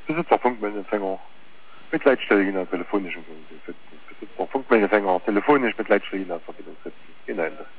Besitzer Funkmeldeempfänger mit Leitstelle in der telefonischen Verbindung setzen. Besitzer Funkmeldeempfänger telefonisch mit Leitstelle in der Verbindung setzen. Genau.